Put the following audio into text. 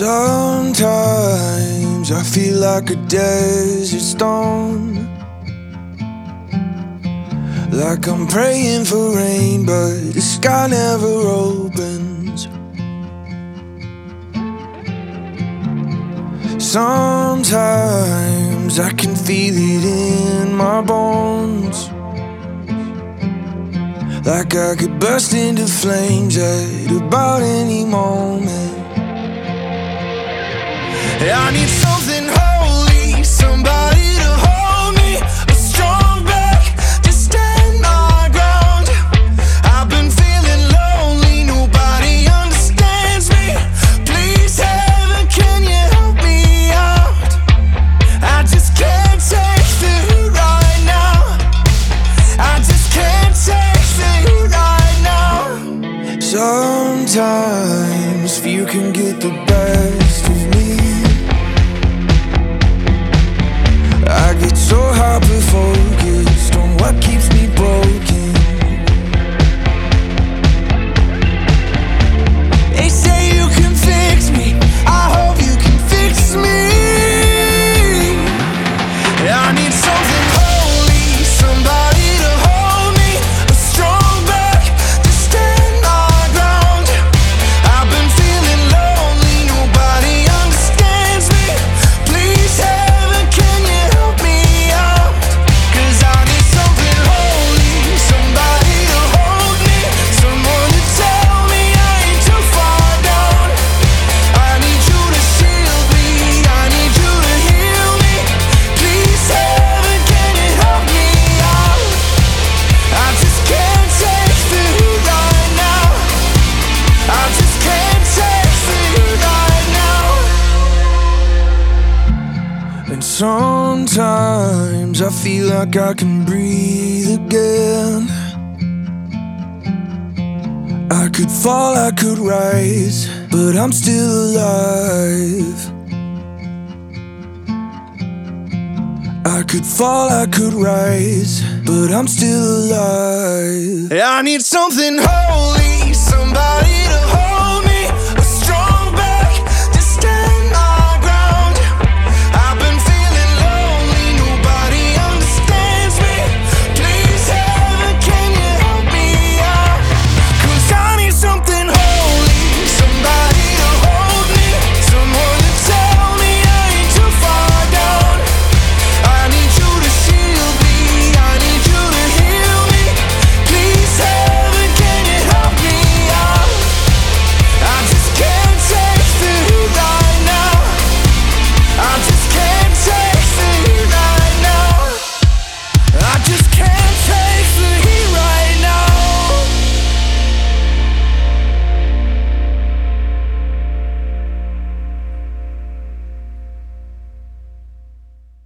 Sometimes I feel like a desert stone, like I'm praying for rain, but the sky never opens. Sometimes I can feel it in my bones, like I could burst into flames at about any moment. I need something holy, somebody to hold me, a strong back to stand my ground. I've been feeling lonely, nobody understands me. Please, heaven, can you help me out? I just can't take the right now. I just can't take the right now. Sometimes fear can get the best of me. I get so hyper-focused on what keeps me broken. They say you can fix me, I hope you can fix me. I need something holy, somebody to hold me, a strong back to stand my ground. I've been feeling lonely, nobody understands me. Please, heaven, can you help me out? 'Cause I need something holy, somebody to hold me, someone to tell me I ain't too far down. I need you to shield me, I need you to heal me. Please, heaven, can you help me out? I just can't take the right now. I just can't take the right now. And sometimes I feel like I can breathe again. I could fall, I could rise, but I'm still alive. I could fall, I could rise, but I'm still alive. I need something holy, somebody